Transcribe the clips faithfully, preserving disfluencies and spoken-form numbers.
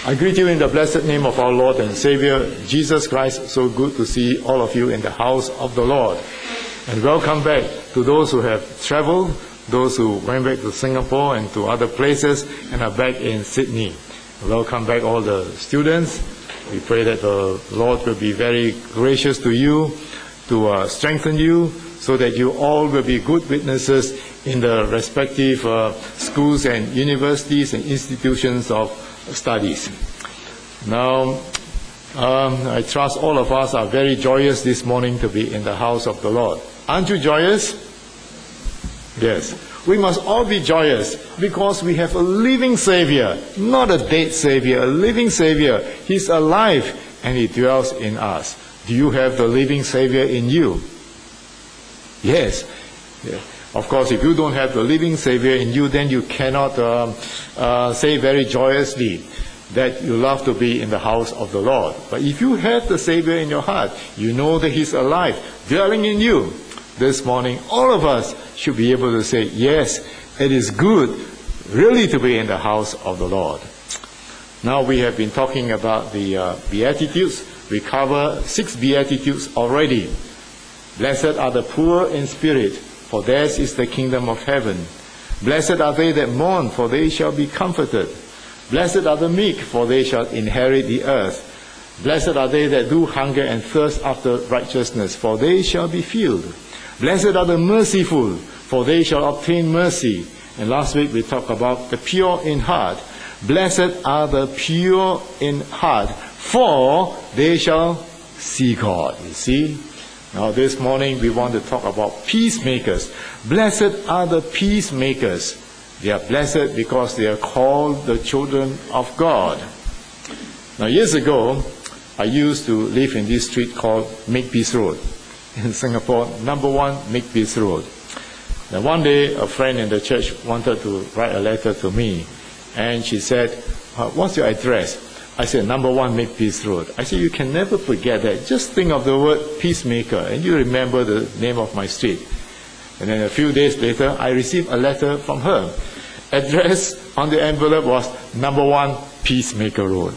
I greet you in the blessed name of our Lord and Savior, Jesus Christ. So good to see all of you in the house of the Lord. And welcome back to those who have traveled, those who went back to Singapore and to other places and are back in Sydney. Welcome back all the students. We pray that the Lord will be very gracious to you, to uh, strengthen you, so that you all will be good witnesses in the respective uh, schools and universities and institutions of studies. Now, um, I trust all of us are very joyous this morning to be in the house of the Lord. Aren't you joyous? Yes. We must all be joyous because we have a living Savior, not a dead Savior, a living Savior. He's alive and He dwells in us. Do you have the living Savior in you? Yes. Yeah. Of course, if you don't have the living Savior in you, then you cannot um, uh, say very joyously that you love to be in the house of the Lord. But if you have the Savior in your heart, you know that He's alive, dwelling in you. This morning, all of us should be able to say, yes, it is good really to be in the house of the Lord. Now we have been talking about the uh, Beatitudes. We cover six Beatitudes already. Blessed are the poor in spirit, for theirs is the kingdom of heaven. Blessed are they that mourn, for they shall be comforted. Blessed are the meek, for they shall inherit the earth. Blessed are they that do hunger and thirst after righteousness, for they shall be filled. Blessed are the merciful, for they shall obtain mercy. And last week we talked about the pure in heart. Blessed are the pure in heart, for they shall see God. You see? Now this morning we want to talk about peacemakers. Blessed are the peacemakers. They are blessed because they are called the children of God. Now years ago, I used to live in this street called Makepeace Road in Singapore, number one Makepeace Road. Now one day a friend in the church wanted to write a letter to me, and she said, uh, what's your address? I said, number one Makepeace Road. I said, you can never forget that. Just think of the word peacemaker, and you remember the name of my street. And then a few days later, I received a letter from her. Address on the envelope was number one Peacemaker Road.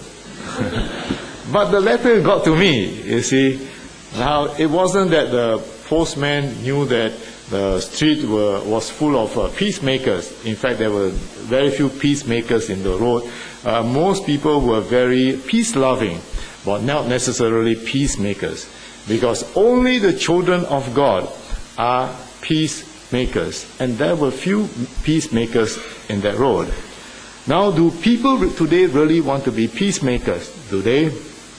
But the letter got to me, you see. Now, it wasn't that the postman knew that the street were, was full of uh, peacemakers. In fact, there were very few peacemakers in the road. Uh, most people were very peace-loving, but not necessarily peacemakers, because only the children of God are peacemakers, and there were few peacemakers in that road. Now, do people today really want to be peacemakers? Do they?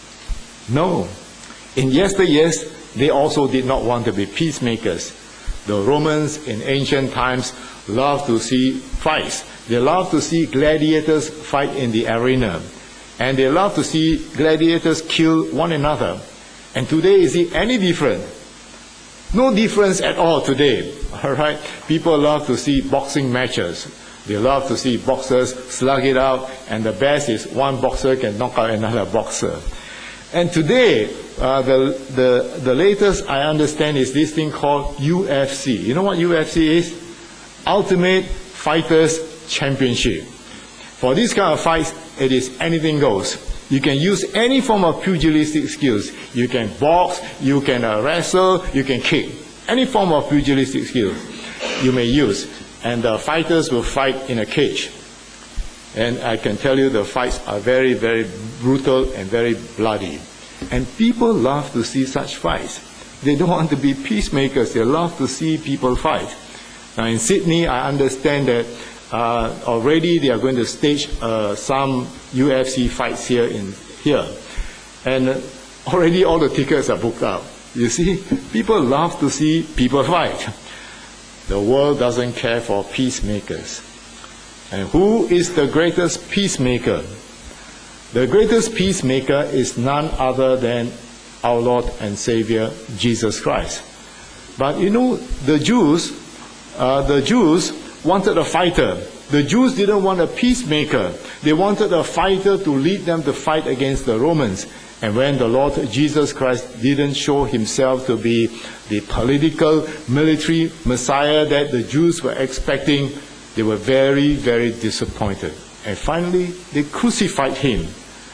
No. In yesteryears, they also did not want to be peacemakers. The Romans in ancient times loved to see fights. They loved to see gladiators fight in the arena. And they loved to see gladiators kill one another. And today, is it any different? No difference at all today. All right? People love to see boxing matches. They love to see boxers slug it out, and the best is one boxer can knock out another boxer. And today, uh, the, the, the latest I understand is this thing called U F C. You know what U F C is? Ultimate Fighters Championship. For this kind of fights, it is anything goes. You can use any form of pugilistic skills. You can box, you can uh, wrestle, you can kick. Any form of pugilistic skills you may use. And the fighters will fight in a cage. And I can tell you the fights are very, very brutal and very bloody. And people love to see such fights. They don't want to be peacemakers. They love to see people fight. Now in Sydney, I understand that uh, already they are going to stage uh, some U F C fights here in here. And uh, already all the tickets are booked out. You see, people love to see people fight. The world doesn't care for peacemakers. And who is the greatest peacemaker? The greatest peacemaker is none other than our Lord and Savior, Jesus Christ. But you know, the Jews, uh, the Jews wanted a fighter. The Jews didn't want a peacemaker. They wanted a fighter to lead them to fight against the Romans. And when the Lord Jesus Christ didn't show Himself to be the political, military Messiah that the Jews were expecting, they were very, very disappointed. And finally, they crucified Him.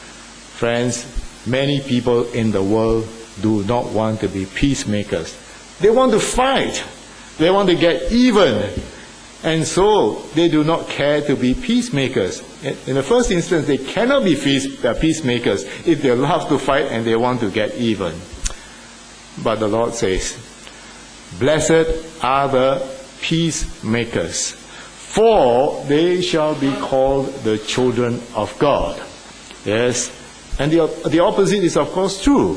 Friends, many people in the world do not want to be peacemakers. They want to fight. They want to get even. And so they do not care to be peacemakers. In the first instance, they cannot be peacemakers if they love to fight and they want to get even. But the Lord says, blessed are the peacemakers, for they shall be called the children of God. Yes, and the, the opposite is of course true.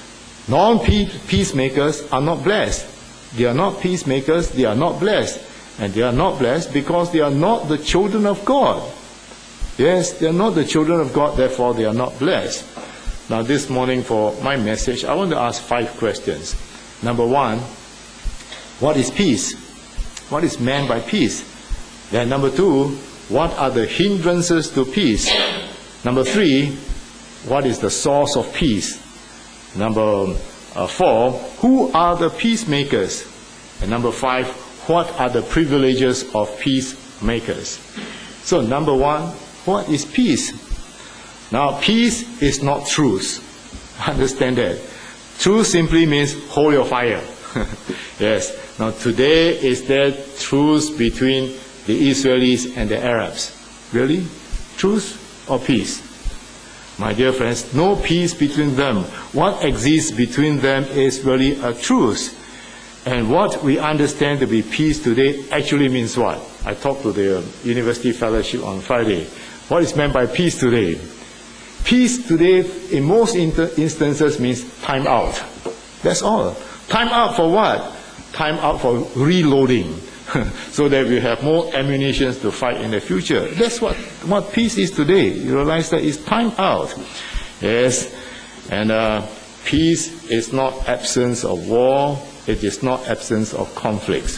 Non-peacemakers are not blessed. They are not peacemakers, they are not blessed. And they are not blessed because they are not the children of God. Yes, they are not the children of God, therefore they are not blessed. Now this morning for my message, I want to ask five questions. Number one, what is peace? What is meant by peace? Then number two, what are the hindrances to peace? Number three, what is the source of peace? Number uh, four, who are the peacemakers? And number five, what are the privileges of peacemakers? So number one, what is peace? Now peace is not truce. Understand that. Truce simply means hold your fire. Yes. Now today is there truce between the Israelis and the Arabs? Really? Truce or peace? My dear friends, no peace between them. What exists between them is really a truce. And what we understand to be peace today actually means what? I talked to the University Fellowship on Friday. What is meant by peace today? Peace today, in most instances, means time out. That's all. Time out for what? Time out for reloading. So that we have more ammunition to fight in the future. That's what, what peace is today. You realize that it's time out. Yes. And uh, peace is not absence of war. It is not absence of conflicts.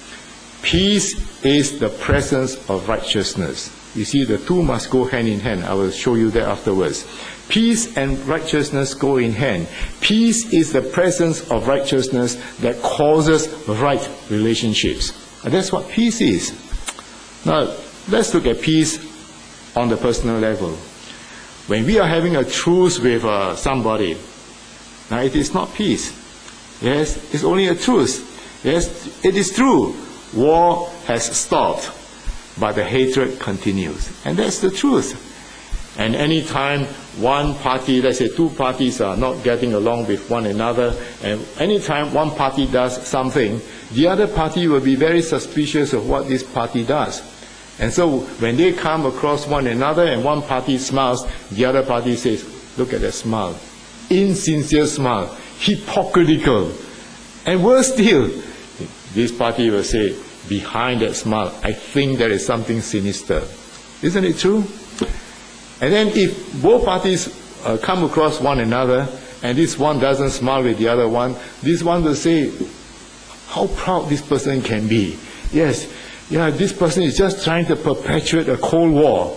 Peace is the presence of righteousness. You see, the two must go hand in hand. I will show you that afterwards. Peace and righteousness go in hand. Peace is the presence of righteousness that causes right relationships. And that's what peace is. Now, let's look at peace on the personal level. When we are having a truce with uh, somebody, now it is not peace. Yes, it's only a truce. Yes, it is true. War has stopped, but the hatred continues. And that's the truth. And any time one party, let's say two parties are not getting along with one another, and any time one party does something, the other party will be very suspicious of what this party does. And so when they come across one another and one party smiles, the other party says, look at that smile. Insincere smile. Hypocritical. And worse still, this party will say, behind that smile, I think there is something sinister. Isn't it true? And then if both parties uh, come across one another, and this one doesn't smile with the other one, this one will say, how proud this person can be. Yes, yeah, this person is just trying to perpetuate a Cold War.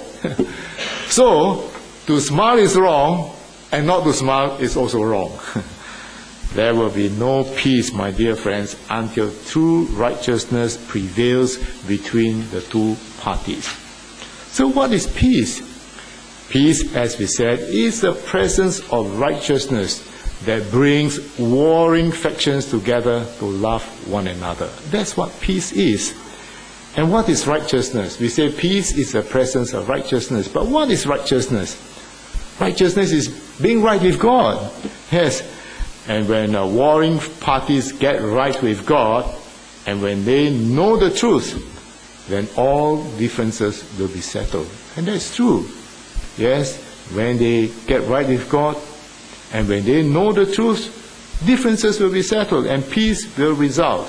So, to smile is wrong, and not to smile is also wrong. There will be no peace, my dear friends, until true righteousness prevails between the two parties. So what is peace? Peace, as we said, is the presence of righteousness that brings warring factions together to love one another. That's what peace is. And what is righteousness? We say peace is the presence of righteousness. But what is righteousness? Righteousness is being right with God. Yes. And when uh, warring parties get right with God, and when they know the truth, then all differences will be settled. And that's true. Yes, when they get right with God, and when they know the truth, differences will be settled, and peace will result.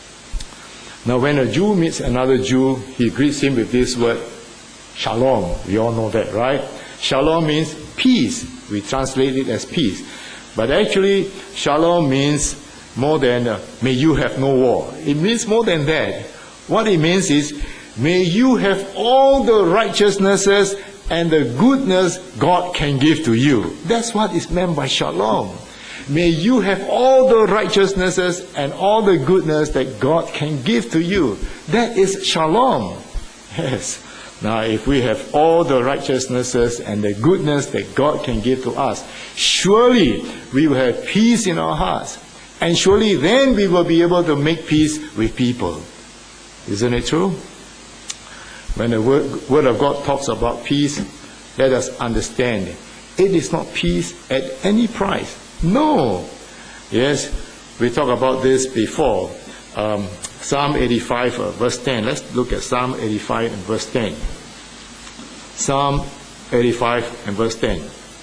Now when a Jew meets another Jew, he greets him with this word, shalom. We all know that, right? Shalom means peace. We translate it as peace. But actually, shalom means more than, uh, may you have no war. It means more than that. What it means is, may you have all the righteousnesses and the goodness God can give to you. That's what is meant by shalom. May you have all the righteousnesses and all the goodness that God can give to you. That is shalom. Yes. Now, if we have all the righteousnesses and the goodness that God can give to us, surely we will have peace in our hearts. And surely then we will be able to make peace with people. Isn't it true? When the word, word of God talks about peace, let us understand it is not peace at any price. No. Yes, we talked about this before. Um, Psalm eighty-five, uh, verse ten. Let's look at Psalm eighty-five and verse ten. Psalm eighty-five and verse ten.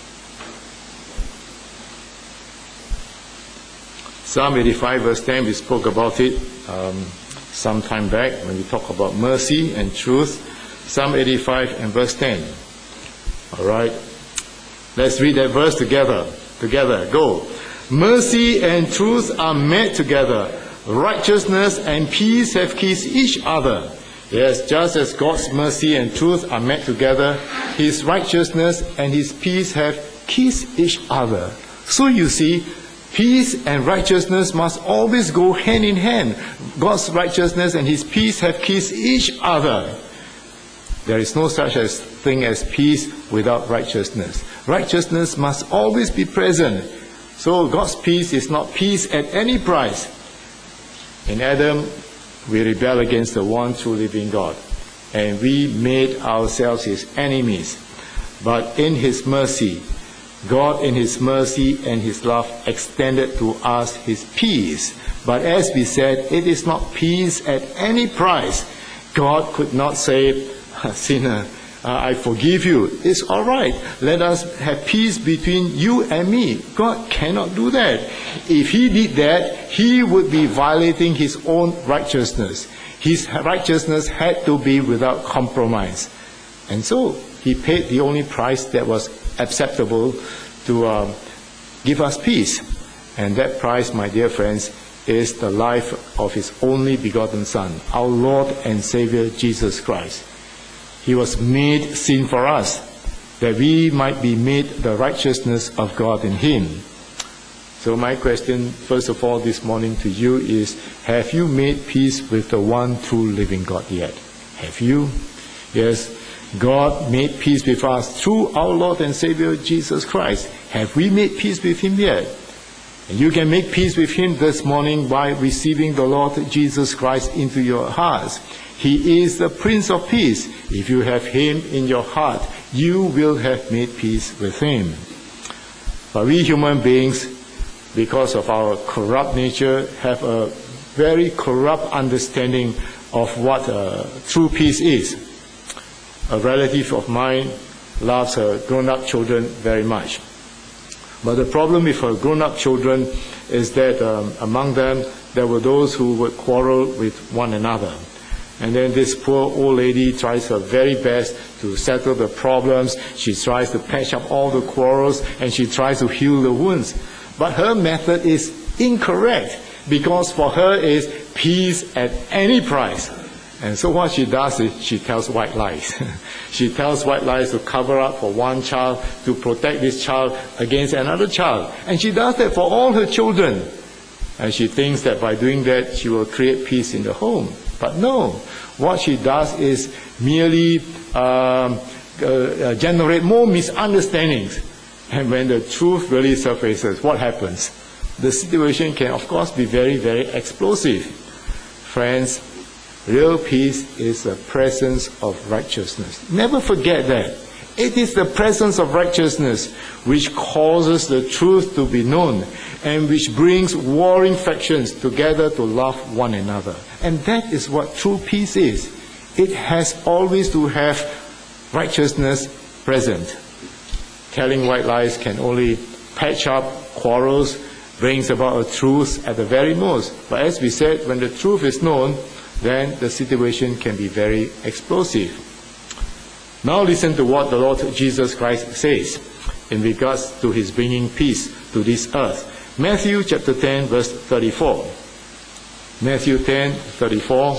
Psalm eighty-five, verse ten, we spoke about it um, some time back when we talked about mercy and truth. Psalm eighty-five and verse ten. All right. Let's read that verse together. Together. Go. Mercy and truth are met together. Righteousness and peace have kissed each other. Yes, just as God's mercy and truth are met together, His righteousness and His peace have kissed each other. So you see, peace and righteousness must always go hand in hand. God's righteousness and His peace have kissed each other. There is no such as thing as peace without righteousness. Righteousness must always be present. So God's peace is not peace at any price. In Adam, we rebelled against the one true living God, and we made ourselves His enemies. But in His mercy, God in His mercy and His love extended to us His peace. But as we said, it is not peace at any price. God could not say, sinner, uh, I forgive you. It's all right. Let us have peace between you and me. God cannot do that. If He did that, He would be violating His own righteousness. His righteousness had to be without compromise. And so He paid the only price that was acceptable to um, give us peace. And that price, my dear friends, is the life of His only begotten Son, our Lord and Savior, Jesus Christ. He was made sin for us, that we might be made the righteousness of God in Him. So my question, first of all, this morning to you is, have you made peace with the one true living God yet? Have you? Yes, God made peace with us through our Lord and Savior, Jesus Christ. Have we made peace with Him yet? And you can make peace with Him this morning by receiving the Lord Jesus Christ into your hearts. He is the Prince of Peace. If you have Him in your heart, you will have made peace with Him. But we human beings, because of our corrupt nature, have a very corrupt understanding of what uh, true peace is. A relative of mine loves her grown-up children very much. But the problem with her grown-up children is that um, among them, there were those who would quarrel with one another. And then this poor old lady tries her very best to settle the problems. She tries to patch up all the quarrels, and she tries to heal the wounds. But her method is incorrect, because for her is peace at any price. And so what she does is she tells white lies. She tells white lies to cover up for one child, to protect this child against another child. And she does that for all her children. And she thinks that by doing that, she will create peace in the home. But no, what she does is merely um, uh, generate more misunderstandings. And when the truth really surfaces, what happens? The situation can, of course, be very, very explosive. Friends, real peace is the presence of righteousness. Never forget that. It is the presence of righteousness which causes the truth to be known and which brings warring factions together to love one another. And that is what true peace is. It has always to have righteousness present. Telling white lies can only patch up quarrels, brings about a truth at the very most. But as we said, when the truth is known, then the situation can be very explosive. Now listen to what the Lord Jesus Christ says in regards to His bringing peace to this earth. Matthew chapter ten, verse thirty-four. Matthew ten, thirty-four.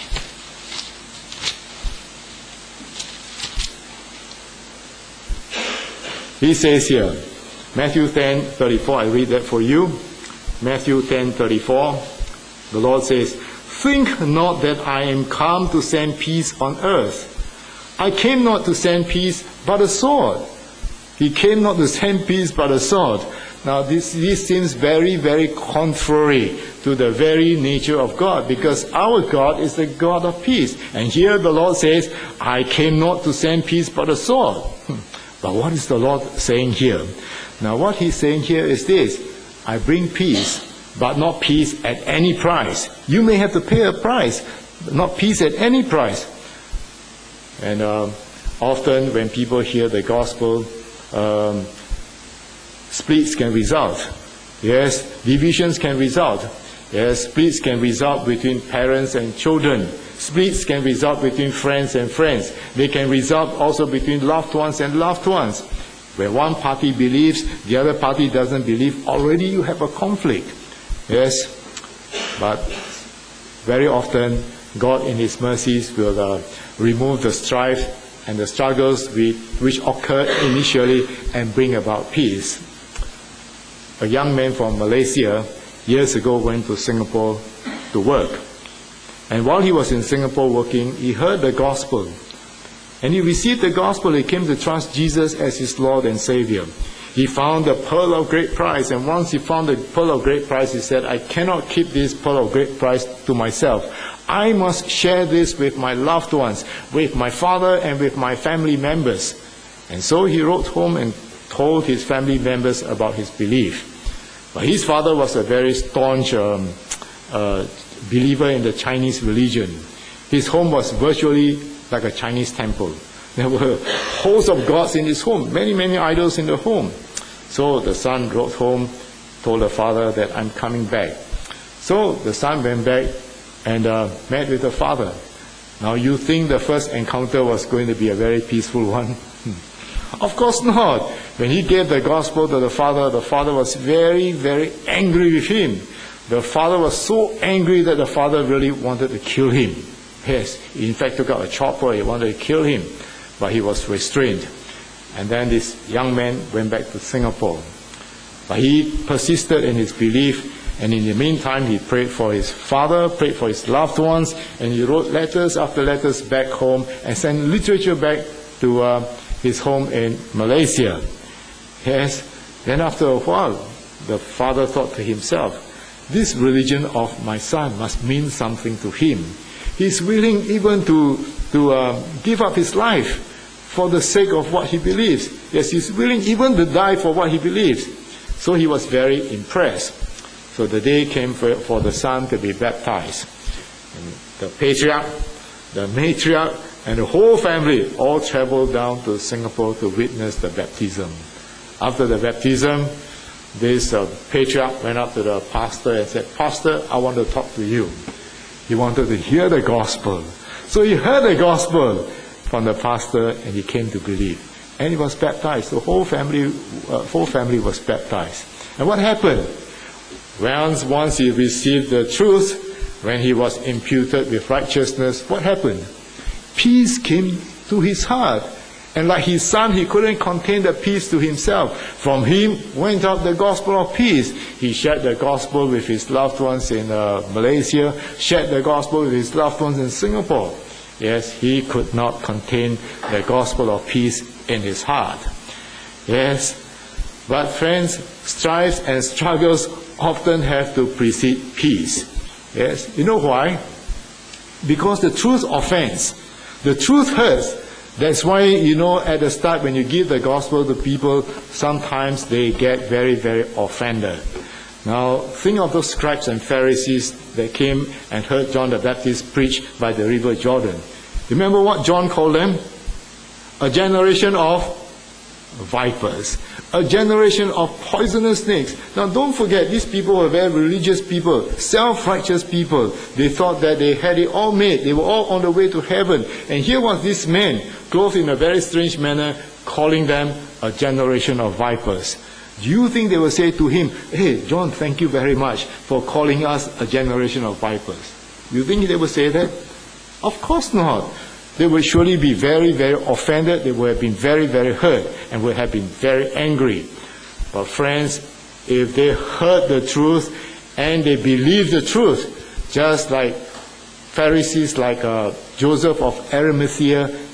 He says here, Matthew ten, thirty-four, I read that for you. Matthew ten, thirty-four, the Lord says, "Think not that I am come to send peace on earth. I came not to send peace, but a sword. He came not to send peace, but a sword. Now this, this seems very, very contrary to the very nature of God, because our God is the God of peace. And here the Lord says, I came not to send peace, but a sword. But what is the Lord saying here? Now what he's saying here is this: I bring peace, but not peace at any price. You may have to pay a price, but not peace at any price. And um, often when people hear the gospel, um, splits can result. Yes, divisions can result. Yes, splits can result between parents and children. Splits can result between friends and friends. They can result also between loved ones and loved ones. Where one party believes, the other party doesn't believe, already you have a conflict. Yes, but very often God in His mercies will uh, remove the strife and the struggles we, which occurred initially and bring about peace. A young man from Malaysia years ago went to Singapore to work. And while he was in Singapore working, he heard the gospel. And he received the gospel. He came to trust Jesus as his Lord and Savior. He found the pearl of great price. And once he found the pearl of great price, he said, I cannot keep this pearl of great price to myself. I must share this with my loved ones, with my father and with my family members. And so he wrote home and told his family members about his belief. But his father was a very staunch um, uh, believer in the Chinese religion. His home was virtually like a Chinese temple. There were hosts of gods in his home, many, many idols in the home. So the son wrote home, told the father that I'm coming back. So the son went back and uh, met with the father. Now you think the first encounter was going to be a very peaceful one? Of course not. When he gave the gospel to the father, the father was very, very angry with him. The father was so angry that the father really wanted to kill him. Yes, he in fact took out a chopper, he wanted to kill him, but he was restrained. And then this young man went back to Singapore. But he persisted in his belief, and in the meantime he prayed for his father, prayed for his loved ones, and he wrote letters after letters back home and sent literature back to uh, his home in Malaysia. Yes, then after a while, the father thought to himself, this religion of my son must mean something to him. He's willing even to, to uh, give up his life for the sake of what he believes. Yes, he's willing even to die for what he believes. So he was very impressed. So the day came for, for the son to be baptized. And the patriarch, the matriarch, and the whole family all traveled down to Singapore to witness the baptism. After the baptism, this uh, patriarch went up to the pastor and said, Pastor, I want to talk to you. He wanted to hear the gospel. So he heard the gospel from the pastor and he came to believe. And he was baptized. The whole family, uh, whole family was baptized. And what happened? Once, once he received the truth, when he was imputed with righteousness, what happened? Peace came to his heart. And like his son, he couldn't contain the peace to himself. From him went out the gospel of peace. He shared the gospel with his loved ones in uh, Malaysia, shared the gospel with his loved ones in Singapore. Yes, he could not contain the gospel of peace in his heart. Yes, but friends, strife and struggles often have to precede peace. Yes, you know why? Because the truth offends. The truth hurts. That's why, you know, at the start when you give the gospel to people, sometimes they get very, very offended. Now, think of those scribes and Pharisees that came and heard John the Baptist preach by the river Jordan. Remember what John called them? A generation of vipers. A generation of poisonous snakes. Now don't forget, these people were very religious people, self-righteous people. They thought that they had it all made. They were all on the way to heaven. And here was this man, clothed in a very strange manner, calling them a generation of vipers. Do you think they will say to him, hey, John, thank you very much for calling us a generation of vipers? Do you think they will say that? Of course not. They would surely be very, very offended. They would have been very, very hurt and would have been very angry. But friends, if they heard the truth and they believed the truth, just like Pharisees like uh, Joseph of Arimathea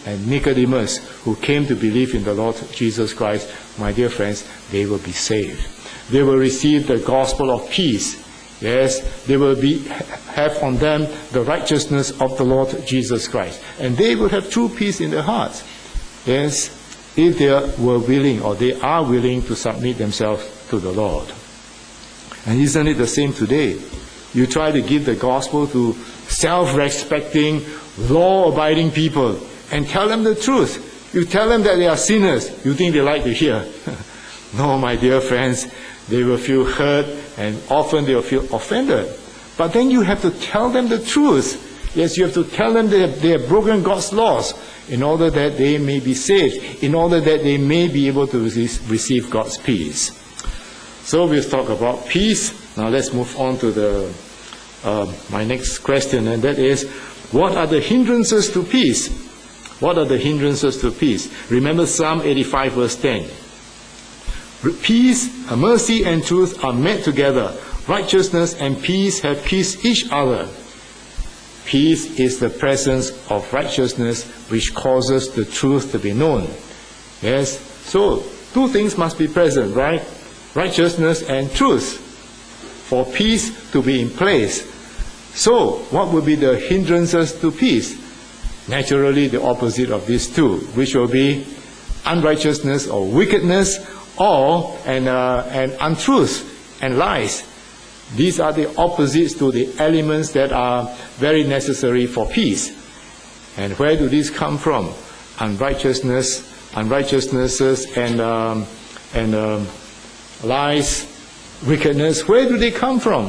and Nicodemus, who came to believe in the Lord Jesus Christ, my dear friends, they will be saved. They will receive the gospel of peace. Yes, they will be have on them the righteousness of the Lord Jesus Christ. And they will have true peace in their hearts. Yes, if they were willing, or they are willing to submit themselves to the Lord. And isn't it the same today? You try to give the gospel to self-respecting, law-abiding people and tell them the truth. You tell them that they are sinners. You think they like to hear. No, my dear friends, they will feel hurt and often they will feel offended. But then you have to tell them the truth. Yes, you have to tell them that they have broken God's laws in order that they may be saved, in order that they may be able to receive God's peace. So we'll talk about peace. Now let's move on to the uh, my next question, and that is, what are the hindrances to peace? What are the hindrances to peace? Remember Psalm eighty-five verse ten. Peace, mercy and truth are met together. Righteousness and peace have kissed each other. Peace is the presence of righteousness which causes the truth to be known. Yes, so two things must be present, right? Righteousness and truth, for peace to be in place. So, what will be the hindrances to peace? Naturally, the opposite of these two, which will be unrighteousness or wickedness, or and, uh, and untruth and lies. These are the opposites to the elements that are very necessary for peace. And where do these come from? Unrighteousness, unrighteousnesses, and um, and um, lies, wickedness. Where do they come from?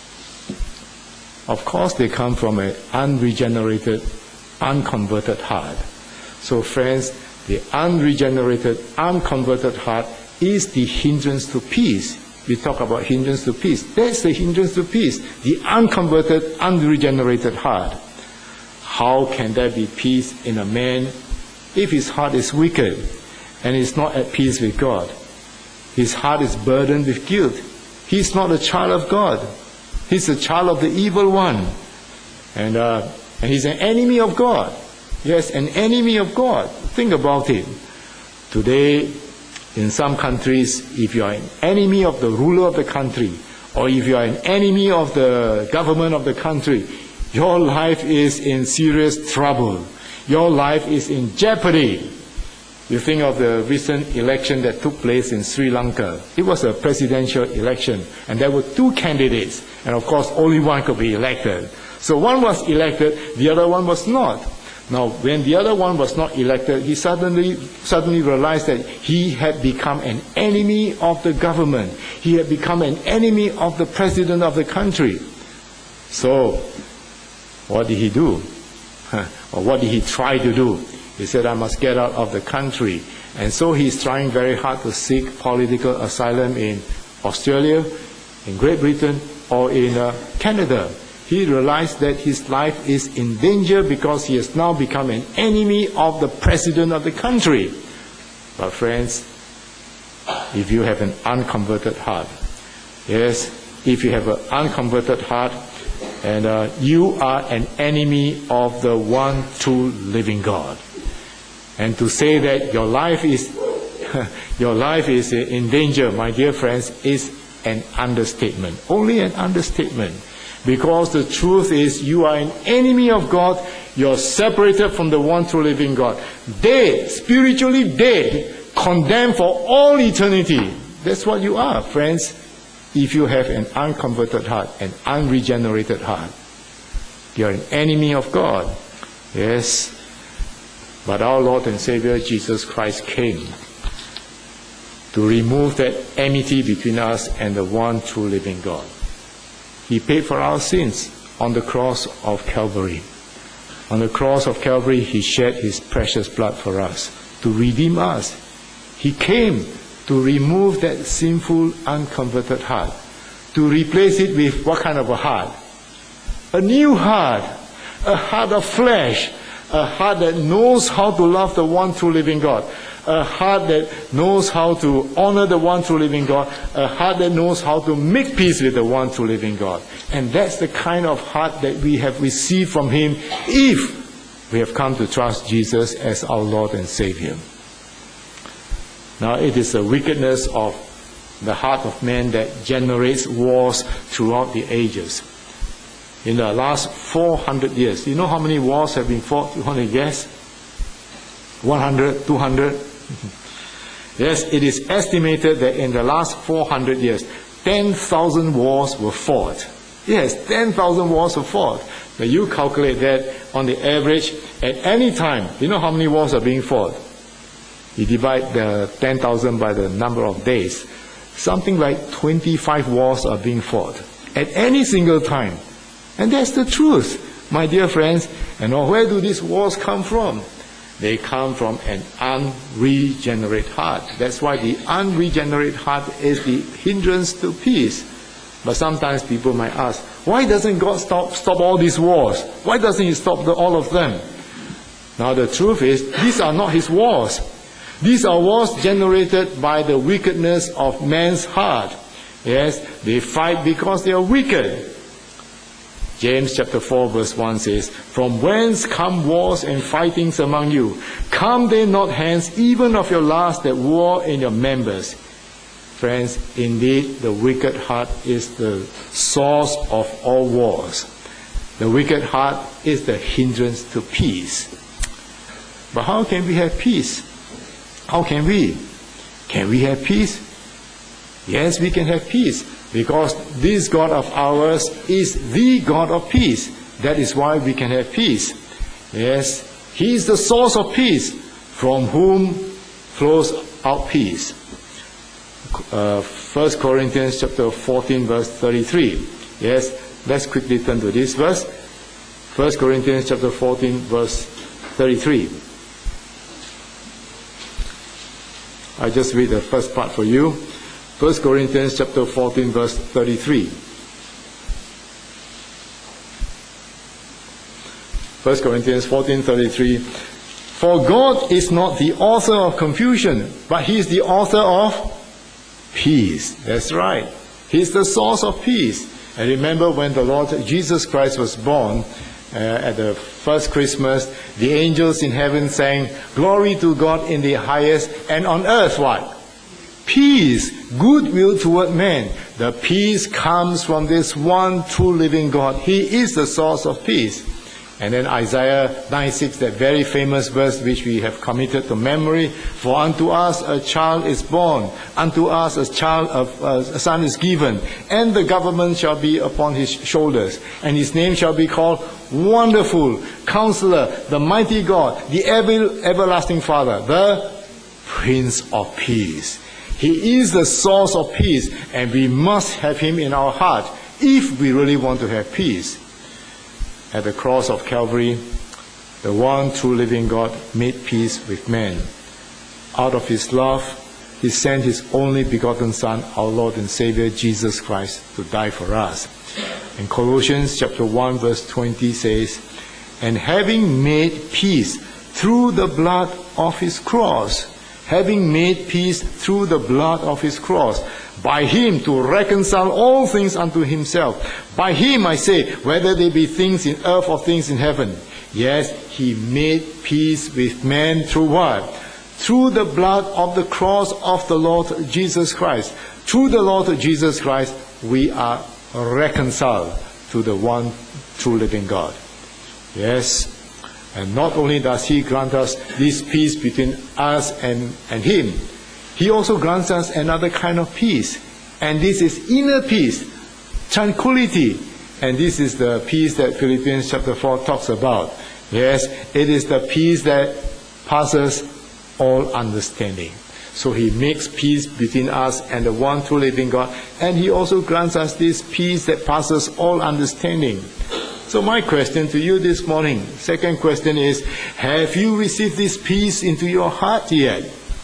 Of course, they come from an unregenerated, unconverted heart. So, friends, the unregenerated, unconverted heart is the hindrance to peace. We talk about hindrance to peace. That's the hindrance to peace, the unconverted, unregenerated heart. How can there be peace in a man if his heart is wicked and is not at peace with God? His heart is burdened with guilt. He's not a child of God. He's a child of the evil one. And, uh, and he's an enemy of God. Yes, an enemy of God. Think about it. Today, in some countries, if you are an enemy of the ruler of the country, or if you are an enemy of the government of the country, your life is in serious trouble. Your life is in jeopardy. You think of the recent election that took place in Sri Lanka. It was a presidential election, and there were two candidates, and of course only one could be elected. So one was elected, the other one was not. Now, when the other one was not elected, he suddenly suddenly realized that he had become an enemy of the government. He had become an enemy of the president of the country. So, what did he do? Or what did he try to do? He said, I must get out of the country. And so he's trying very hard to seek political asylum in Australia, in Great Britain, or in uh, Canada. He realized that his life is in danger because he has now become an enemy of the president of the country. But friends, if you have an unconverted heart, yes, if you have an unconverted heart, and uh, you are an enemy of the one true living God. And to say that your life is your life is in danger, my dear friends, is an understatement. Only an understatement. Because the truth is, you are an enemy of God. You're separated from the one true living God. Dead, spiritually dead, condemned for all eternity. That's what you are, friends, if you have an unconverted heart, an unregenerated heart. You're an enemy of God. Yes. But our Lord and Savior Jesus Christ came to remove that enmity between us and the one true living God. He paid for our sins on the cross of Calvary. On the cross of Calvary, He shed His precious blood for us, to redeem us. He came to remove that sinful, unconverted heart, to replace it with what kind of a heart? A new heart, a heart of flesh, a heart that knows how to love the one true living God, a heart that knows how to honor the one true living God, a heart that knows how to make peace with the one true living God. And that's the kind of heart that we have received from Him if we have come to trust Jesus as our Lord and Savior. Now, it is the wickedness of the heart of man that generates wars throughout the ages. In the last four hundred years, you know how many wars have been fought? You want to guess? one hundred, two hundred? Yes, it is estimated that in the last four hundred years, ten thousand wars were fought. Yes, ten thousand wars were fought. Now you calculate that on the average, at any time, you know how many wars are being fought? You divide the ten thousand by the number of days. Something like twenty-five wars are being fought at any single time. And that's the truth, my dear friends. And where do these wars come from? They come from an unregenerate heart. That's why the unregenerate heart is the hindrance to peace. But sometimes people might ask, why doesn't God stop, stop all these wars? Why doesn't He stop the, all of them? Now the truth is, these are not His wars. These are wars generated by the wickedness of man's heart. Yes, they fight because they are wicked. James chapter four verse one says, "From whence come wars and fightings among you? Come they not hence, even of your lust that war in your members?" Friends, indeed, the wicked heart is the source of all wars. The wicked heart is the hindrance to peace. But how can we have peace? How can we? Can we have peace? Yes, we can have peace, because this God of ours is the God of peace. That is why we can have peace. Yes, He is the source of peace, from whom flows out peace. Uh, First Corinthians chapter fourteen verse thirty-three. Yes, let's quickly turn to this verse. First Corinthians chapter fourteen verse thirty-three. I just read the first part for you. First Corinthians chapter fourteen verse thirty-three. First Corinthians fourteen thirty-three. For God is not the author of confusion, but He is the author of peace. That's right. He is the source of peace. And remember, when the Lord Jesus Christ was born, uh, at the first Christmas, the angels in heaven sang, "Glory to God in the highest, and on earth what? Peace, goodwill toward men." The peace comes from this one true living God. He is the source of peace. And then Isaiah nine six, that very famous verse which we have committed to memory. "For unto us a child is born, unto us a child of uh, a son is given, and the government shall be upon his shoulders, and his name shall be called Wonderful, Counselor, the Mighty God, the ever, Everlasting Father, the Prince of Peace." He is the source of peace, and we must have Him in our heart if we really want to have peace. At the cross of Calvary, the one true living God made peace with man. Out of His love, He sent His only begotten Son, our Lord and Savior, Jesus Christ, to die for us. And Colossians chapter one verse twenty says, "And having made peace through the blood of His cross," having made peace through the blood of His cross, by Him to reconcile all things unto Himself. By Him, I say, whether they be things in earth or things in heaven. Yes, He made peace with man through what? Through the blood of the cross of the Lord Jesus Christ. Through the Lord Jesus Christ, we are reconciled to the one true living God. Yes, and not only does He grant us this peace between us and, and Him, He also grants us another kind of peace. And this is inner peace, tranquility. And this is the peace that Philippians chapter four talks about. Yes, it is the peace that passes all understanding. So He makes peace between us and the one true living God. And He also grants us this peace that passes all understanding. So my question to you this morning, second question is, have you received this peace into your heart yet?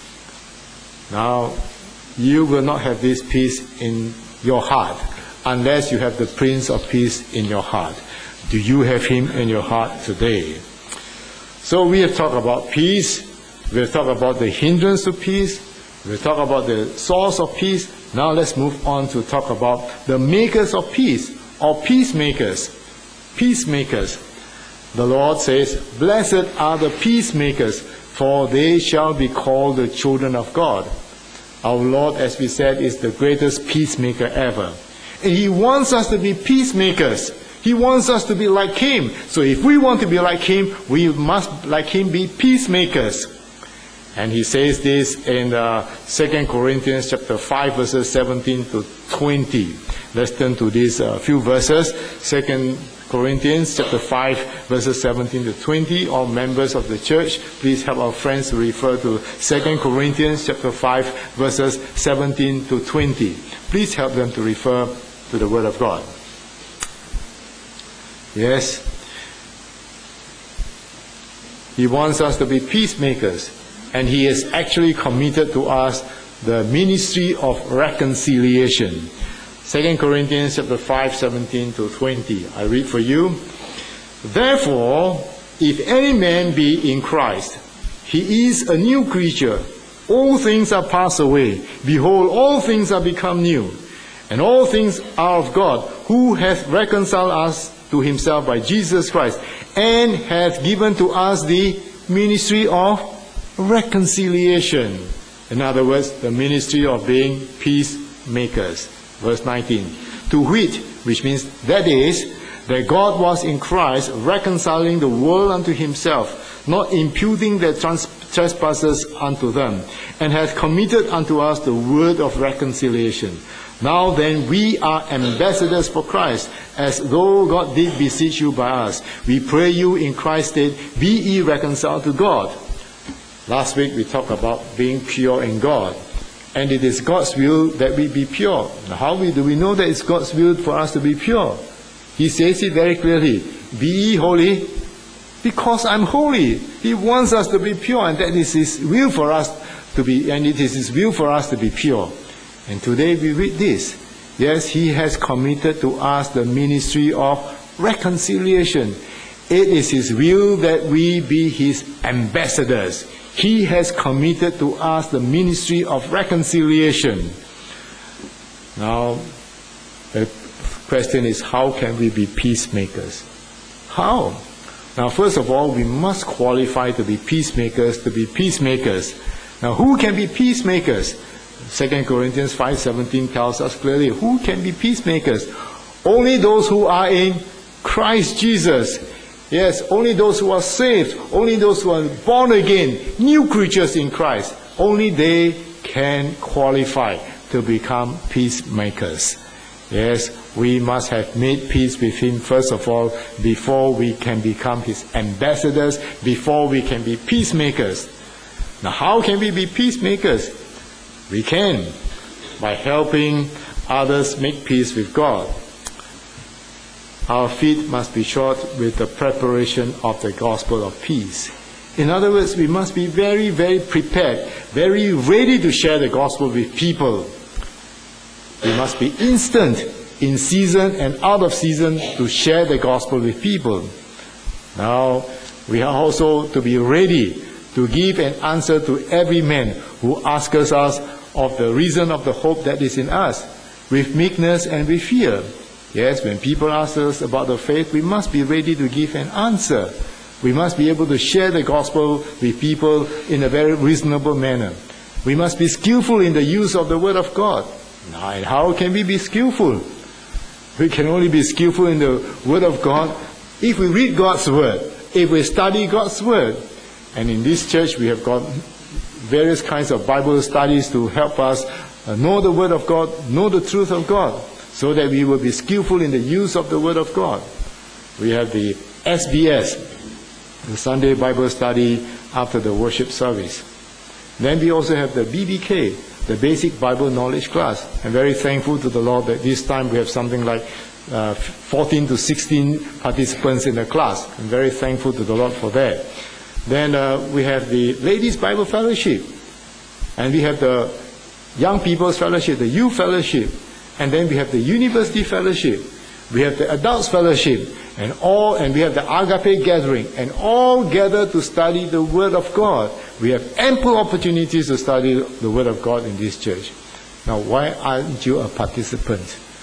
Now, you will not have this peace in your heart unless you have the Prince of Peace in your heart. Do you have Him in your heart today? So we have talked about peace. We have talked about the hindrance to peace. We have talked about the source of peace. Now let's move on to talk about the makers of peace, or peacemakers. Peacemakers. The Lord says, "Blessed are the peacemakers, for they shall be called the children of God." Our Lord, as we said, is the greatest peacemaker ever. And He wants us to be peacemakers. He wants us to be like Him. So if we want to be like Him, we must, like Him, be peacemakers. And He says this in uh, Second Corinthians chapter five, verses seventeen to twenty. Let's turn to these uh, few verses. Second Corinthians chapter five, verses seventeen to twenty. All members of the church, please help our friends to refer to Second Corinthians chapter five, verses seventeen to twenty. Please help them to refer to the Word of God. Yes. He wants us to be peacemakers, and He has actually committed to us the ministry of reconciliation. Second Corinthians chapter five, seventeen to twenty. I read for you. "Therefore, if any man be in Christ, he is a new creature. All things are passed away. Behold, all things are become new. And all things are of God, who hath reconciled us to Himself by Jesus Christ, and hath given to us the ministry of reconciliation." In other words, the ministry of being peacemakers. Verse nineteen. "To wit," which means that is, that God was in Christ reconciling the world unto Himself, not imputing their trans- trespasses unto them, and hath committed unto us the word of reconciliation. Now then, we are ambassadors for Christ, as though God did beseech you by us. We pray you in Christ's stead, be ye reconciled to God. Last week we talked about being pure in God. And it is God's will that we be pure. Now, how do we know that it's God's will for us to be pure? He says it very clearly. Be ye holy, because I'm holy. He wants us to be pure, and that is His will for us to be, and it is His will for us to be pure. And today we read this. Yes, He has committed to us the ministry of reconciliation. It is His will that we be His ambassadors. He has committed to us the ministry of reconciliation. Now, the question is, how can we be peacemakers? How? Now, first of all, we must qualify to be peacemakers, to be peacemakers. Now, who can be peacemakers? Second Corinthians five seventeen tells us clearly, who can be peacemakers? Only those who are in Christ Jesus. Yes, only those who are saved, only those who are born again, new creatures in Christ. Only they can qualify to become peacemakers. Yes, we must have made peace with Him first of all before we can become His ambassadors, before we can be peacemakers. Now, how can we be peacemakers? We can by helping others make peace with God. Our feet must be shod with the preparation of the gospel of peace. In other words, we must be very, very prepared, very ready to share the gospel with people. We must be instant, in season and out of season, to share the gospel with people. Now, we are also to be ready to give an answer to every man who asks us of the reason of the hope that is in us, with meekness and with fear. Yes, when people ask us about the faith, we must be ready to give an answer. We must be able to share the gospel with people in a very reasonable manner. We must be skillful in the use of the Word of God. Now, and how can we be skillful? We can only be skillful in the Word of God if we read God's Word, if we study God's Word. And in this church, we have got various kinds of Bible studies to help us know the Word of God, know the truth of God, so that we will be skillful in the use of the Word of God. We have the S B S, the Sunday Bible study after the worship service. Then we also have the B B K, the Basic Bible Knowledge class. I'm very thankful to the Lord that this time we have something like uh, fourteen to sixteen participants in the class. I'm very thankful to the Lord for that. Then uh, we have the Ladies Bible Fellowship, and we have the Young People's Fellowship, the Youth Fellowship, and then we have the University Fellowship, we have the Adults Fellowship, and all, and we have the Agape Gathering, and all gather to study the Word of God. We have ample opportunities to study the Word of God in this church. Now, why aren't you a participant?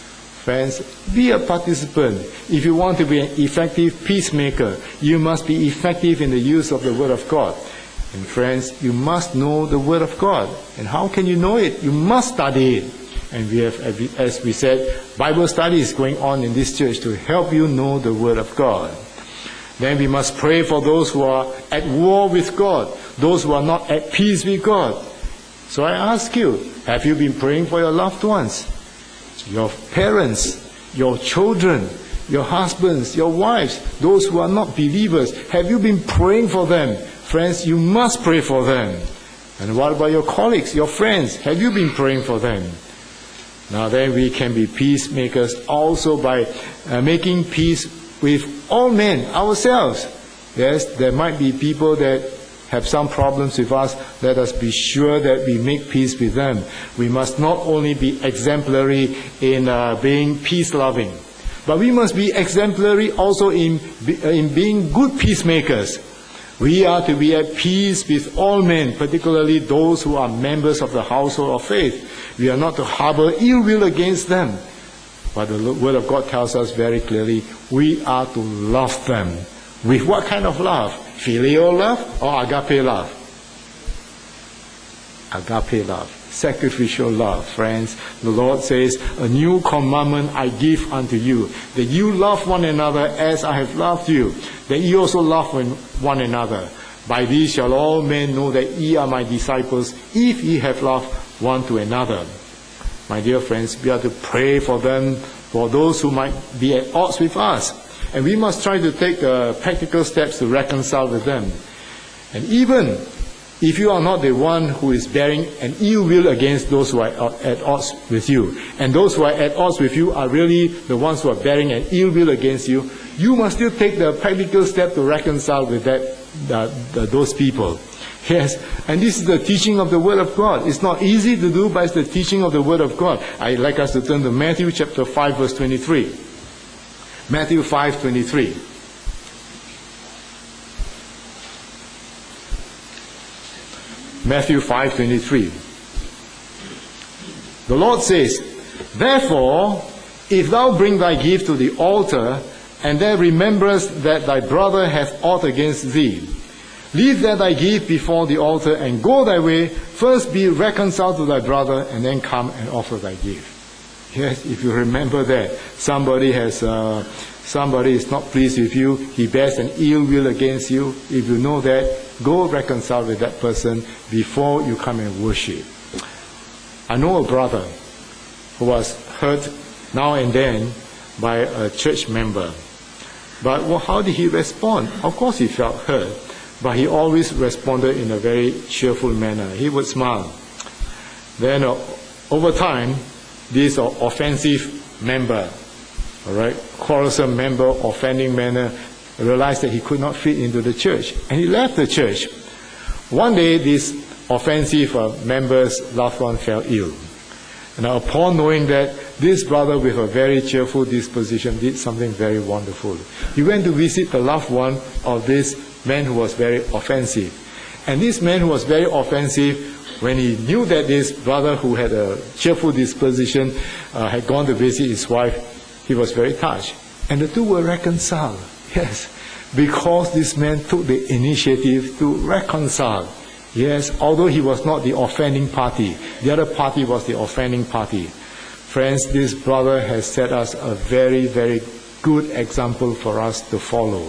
Friends, be a participant. If you want to be an effective peacemaker, you must be effective in the use of the Word of God. And friends, you must know the Word of God. And how can you know it? You must study it. And we have, as we said, Bible study is going on in this church to help you know the Word of God. Then we must pray for those who are at war with God, those who are not at peace with God. So I ask you, have you been praying for your loved ones? Your parents, your children, your husbands, your wives, those who are not believers, have you been praying for them? Friends, you must pray for them. And what about your colleagues, your friends? Have you been praying for them? Now then we can be peacemakers also by uh, making peace with all men, ourselves. Yes, there might be people that have some problems with us. Let us be sure that we make peace with them. We must not only be exemplary in uh, being peace-loving, but we must be exemplary also in, in being good peacemakers. We are to be at peace with all men, particularly those who are members of the household of faith. We are not to harbor ill will against them. But the Word of God tells us very clearly, we are to love them. With what kind of love? Filial love or agape love? Agape love. Sacrificial love, friends. The Lord says, a new commandment I give unto you, that you love one another as I have loved you, that you also love one another. By this shall all men know that ye are my disciples, if ye have loved one to another. My dear friends, we are to pray for them, for those who might be at odds with us. And we must try to take uh, practical steps to reconcile with them. And even if you are not the one who is bearing an ill will against those who are at odds with you, and those who are at odds with you are really the ones who are bearing an ill will against you, you must still take the practical step to reconcile with that, uh, the, those people. Yes, and this is the teaching of the Word of God. It's not easy to do, but it's the teaching of the Word of God. I'd like us to turn to Matthew chapter five, verse twenty-three. Matthew five, twenty-three. Matthew five, twenty-three. The Lord says, therefore, if thou bring thy gift to the altar, and there rememberest that thy brother hath aught against thee, leave there thy gift before the altar, and go thy way. First be reconciled to thy brother, and then come and offer thy gift. Yes, if you remember that somebody has, uh, somebody is not pleased with you, he bears an ill will against you. If you know that, go reconcile with that person before you come and worship. I know a brother who was hurt now and then by a church member. But well, how did he respond? Of course he felt hurt, but he always responded in a very cheerful manner. He would smile. Then uh, over time, this uh, offensive member, all right, quarrelsome member, offending manner, realized that he could not fit into the church, and he left the church. One day, this offensive uh, member's loved one fell ill. And upon knowing that, this brother with a very cheerful disposition did something very wonderful. He went to visit the loved one of this man who was very offensive. And this man who was very offensive, when he knew that this brother who had a cheerful disposition uh, had gone to visit his wife, he was very touched. And the two were reconciled. Yes, because this man took the initiative to reconcile. Yes, although he was not the offending party, the other party was the offending party. Friends, this brother has set us a very, very good example for us to follow.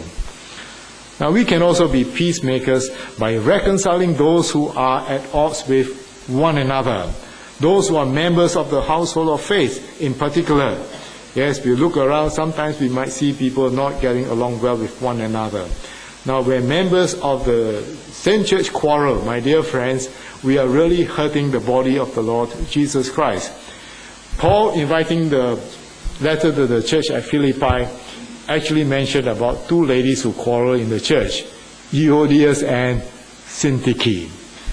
Now we can also be peacemakers by reconciling those who are at odds with one another. Those who are members of the household of faith in particular. Yes, we look around, sometimes we might see people not getting along well with one another. Now when members of the same church quarrel, my dear friends, we are really hurting the body of the Lord Jesus Christ. Paul, inviting the letter to the church at Philippi, actually mentioned about two ladies who quarrel in the church, Euodias and Syntyche.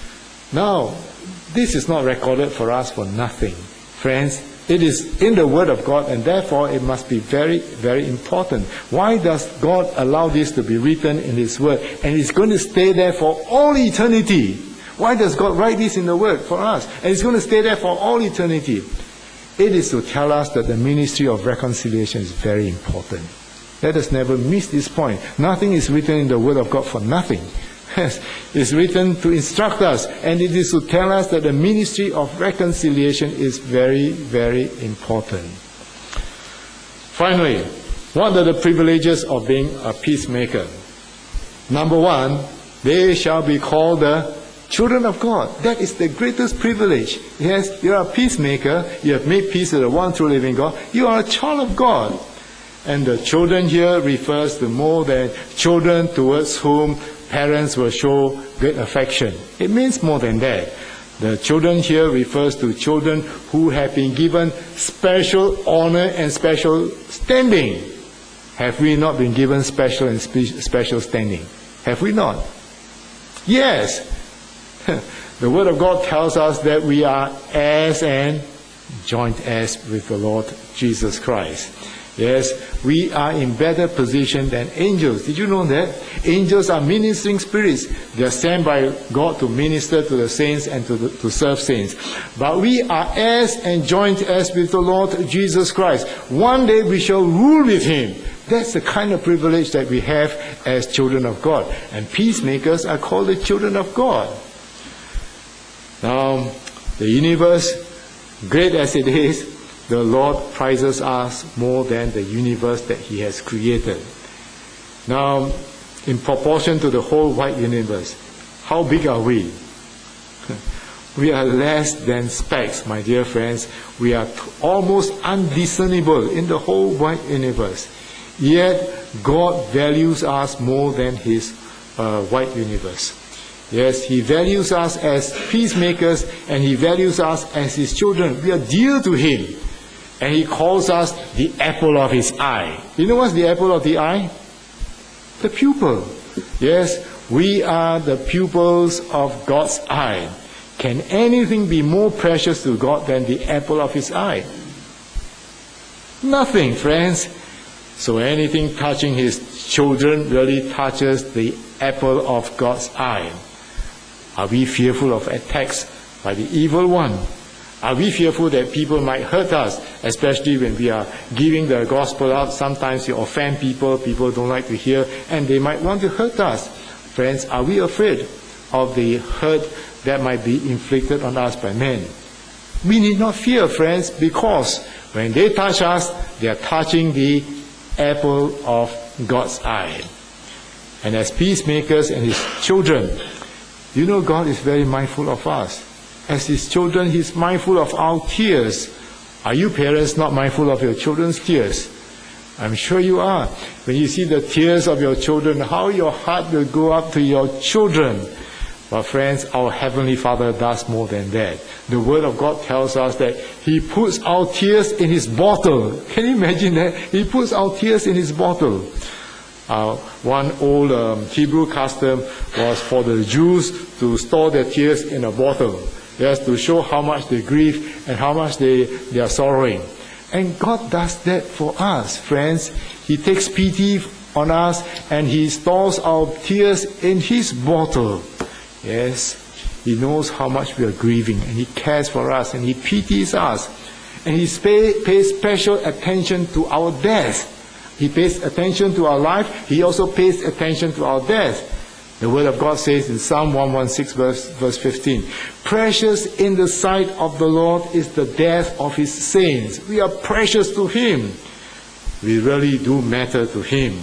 Now, this is not recorded for us for nothing. Friends, it is in the Word of God, and therefore it must be very, very important. Why does God allow this to be written in His Word? And it's going to stay there for all eternity. Why does God write this in the Word for us? And it's going to stay there for all eternity. It is to tell us that the ministry of reconciliation is very important. Let us never miss this point. Nothing is written in the Word of God for nothing. It's written to instruct us, and it is to tell us that the ministry of reconciliation is very, very important. Finally, what are the privileges of being a peacemaker? Number one, they shall be called the children of God. That is the greatest privilege. Yes, you are a peacemaker. You have made peace with the one true living God. You are a child of God. And the children here refers to more than children towards whom parents will show great affection. It means more than that. The children here refers to children who have been given special honor and special standing. Have we not been given special and spe- special standing? Have we not? Yes. The Word of God tells us that we are heirs and joint heirs with the Lord Jesus Christ. Yes, we are in better position than angels. Did you know that? Angels are ministering spirits. They are sent by God to minister to the saints and to, the, to serve saints. But we are heirs and joint heirs with the Lord Jesus Christ. One day we shall rule with Him. That's the kind of privilege that we have as children of God. And peacemakers are called the children of God. Now, the universe, great as it is, the Lord prizes us more than the universe that He has created. Now, in proportion to the whole wide universe, how big are we? We are less than specks, my dear friends. We are almost undiscernible in the whole wide universe. Yet, God values us more than His uh, wide universe. Yes, He values us as peacemakers, and He values us as His children. We are dear to Him. And He calls us the apple of His eye. You know what's the apple of the eye? The pupil. Yes, we are the pupils of God's eye. Can anything be more precious to God than the apple of His eye? Nothing, friends. So anything touching His children really touches the apple of God's eye. Are we fearful of attacks by the evil one? Are we fearful that people might hurt us, especially when we are giving the gospel out? Sometimes you offend people, people don't like to hear, and they might want to hurt us. Friends, are we afraid of the hurt that might be inflicted on us by men? We need not fear, friends, because when they touch us, they are touching the apple of God's eye. And as peacemakers and His children, you know God is very mindful of us. As His children, He's mindful of our tears. Are you parents not mindful of your children's tears? I'm sure you are. When you see the tears of your children, how your heart will go up to your children. But friends, our Heavenly Father does more than that. The Word of God tells us that He puts our tears in His bottle. Can you imagine that? He puts our tears in His bottle. Uh, one old um, Hebrew custom was for the Jews to store their tears in a bottle. Yes, to show how much they grieve and how much they, they are sorrowing. And God does that for us, friends. He takes pity on us and He stores our tears in His bottle. Yes, He knows how much we are grieving, and He cares for us, and He pities us. And He pay, pays special attention to our death. He pays attention to our life. He also pays attention to our death. The Word of God says in Psalm one sixteen, verse, verse fifteen, precious in the sight of the Lord is the death of His saints. We are precious to Him. We really do matter to Him.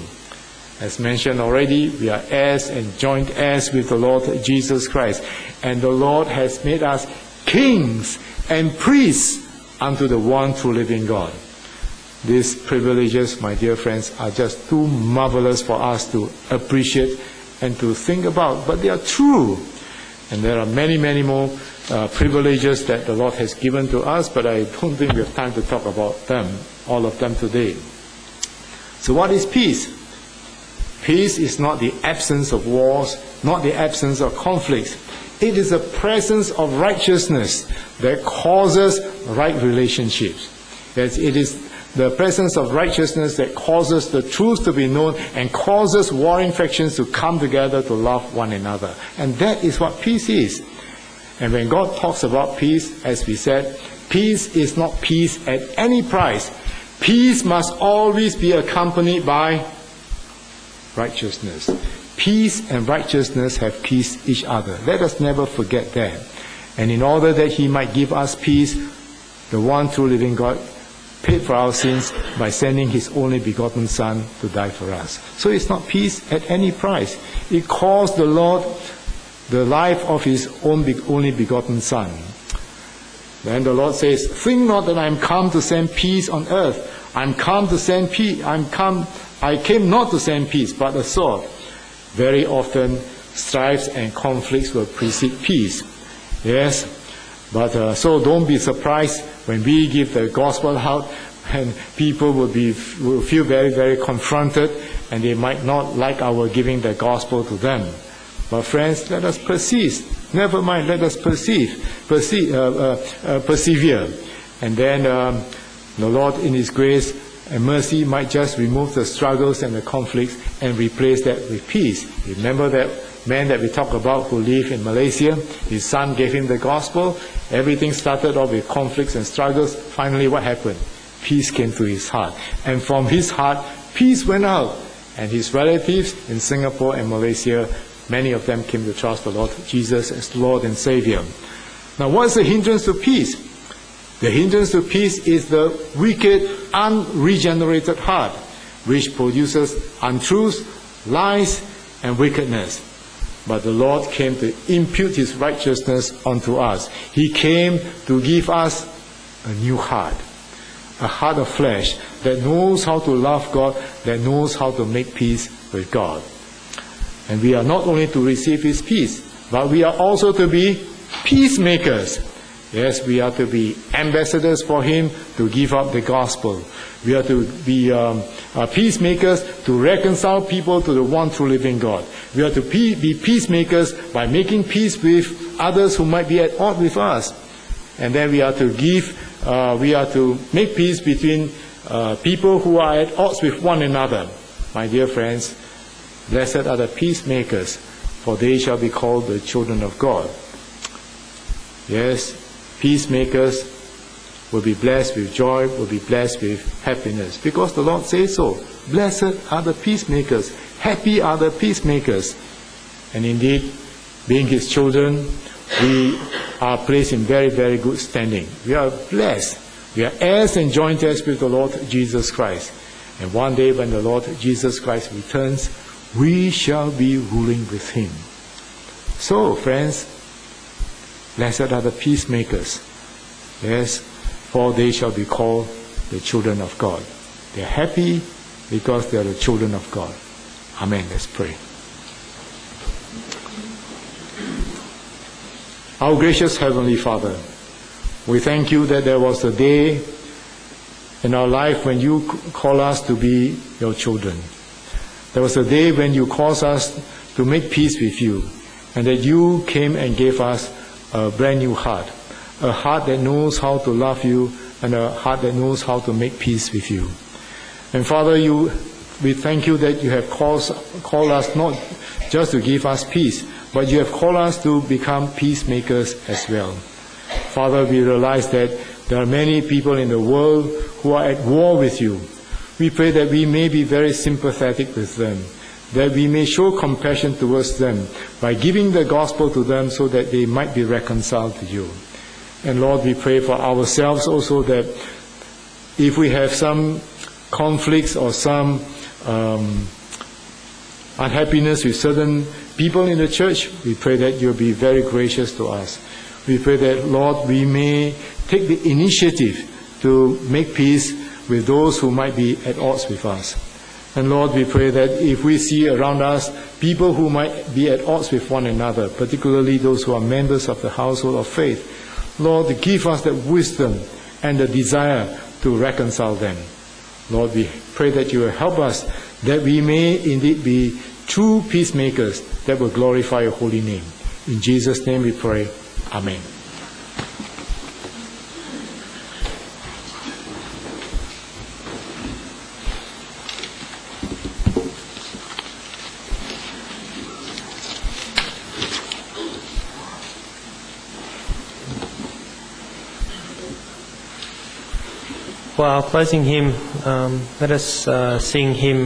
As mentioned already, we are heirs and joint heirs with the Lord Jesus Christ. And the Lord has made us kings and priests unto the one true living God. These privileges, my dear friends, are just too marvelous for us to appreciate and to think about, but they are true. And there are many, many more uh, privileges that the Lord has given to us, but I don't think we have time to talk about them, all of them today. So what is peace? Peace is not the absence of wars, not the absence of conflicts. It is the presence of righteousness that causes right relationships. Yes, it is the presence of righteousness that causes the truth to be known and causes warring factions to come together to love one another. And that is what peace is. And when God talks about peace, as we said, Peace is not peace at any price. Peace must always be accompanied by righteousness. Peace and righteousness have kissed each other. Let us never forget that. And in order that He might give us peace, the one true living God paid for our sins by sending His only begotten Son to die for us. So it's not peace at any price. It cost the Lord the life of His own only begotten Son. Then the Lord says, think not that I am come to send peace on earth. I am come to send peace. I am come. I came not to send peace, but a sword. Very often, strifes and conflicts will precede peace. Yes, but uh, so don't be surprised when we give the gospel out, and people will be will feel very, very confronted, and they might not like our giving the gospel to them. But friends, let us persist. Never mind, let us perceive, perceive, uh, uh, uh, persevere. And then um, the Lord in His grace and mercy might just remove the struggles and the conflicts and replace that with peace. Remember that man that we talked about who lived in Malaysia? His son gave him the gospel. Everything started off with conflicts and struggles. Finally, what happened? Peace came to his heart. And from his heart, peace went out. And his relatives in Singapore and Malaysia, many of them came to trust the Lord Jesus as Lord and Savior. Now, what's the hindrance to peace? The hindrance to peace is the wicked, unregenerated heart, which produces untruths, lies, and wickedness. But the Lord came to impute His righteousness unto us. He came to give us a new heart, a heart of flesh that knows how to love God, that knows how to make peace with God. And we are not only to receive His peace, but we are also to be peacemakers. Yes, we are to be ambassadors for Him to give up the gospel. We are to be um, uh, peacemakers to reconcile people to the one true living God. We are to pe- be peacemakers by making peace with others who might be at odds with us. And then we are to give, uh, we are to make peace between uh, people who are at odds with one another. My dear friends, blessed are the peacemakers, for they shall be called the children of God. Yes, peacemakers will be blessed with joy, will be blessed with happiness, because the Lord says so. Blessed are the peacemakers, happy are the peacemakers. And indeed, being His children, we are placed in very, very good standing. We are blessed. We are heirs and joint heirs with the Lord Jesus Christ. And one day when the Lord Jesus Christ returns, we shall be ruling with Him. So, friends, blessed are the peacemakers. Yes, for they shall be called the children of God. They are happy because they are the children of God. Amen. Let's pray. Our gracious Heavenly Father, we thank You that there was a day in our life when You call us to be Your children. There was a day when You caused us to make peace with You, and that You came and gave us a brand new heart, a heart that knows how to love You, and a heart that knows how to make peace with You. And Father, You, we thank You that You have called, called us not just to give us peace, but You have called us to become peacemakers as well. Father, we realize that there are many people in the world who are at war with You. We pray that we may be very sympathetic with them, that we may show compassion towards them by giving the gospel to them so that they might be reconciled to You. And Lord, we pray for ourselves also that if we have some conflicts or some um, unhappiness with certain people in the church, we pray that You'll be very gracious to us. We pray that, Lord, we may take the initiative to make peace with those who might be at odds with us. And Lord, we pray that if we see around us people who might be at odds with one another, particularly those who are members of the household of faith, Lord, give us the wisdom and the desire to reconcile them. Lord, we pray that You will help us, that we may indeed be true peacemakers that will glorify Your holy name. In Jesus' name we pray. Amen. for our closing hymn, um, let us uh, sing hymn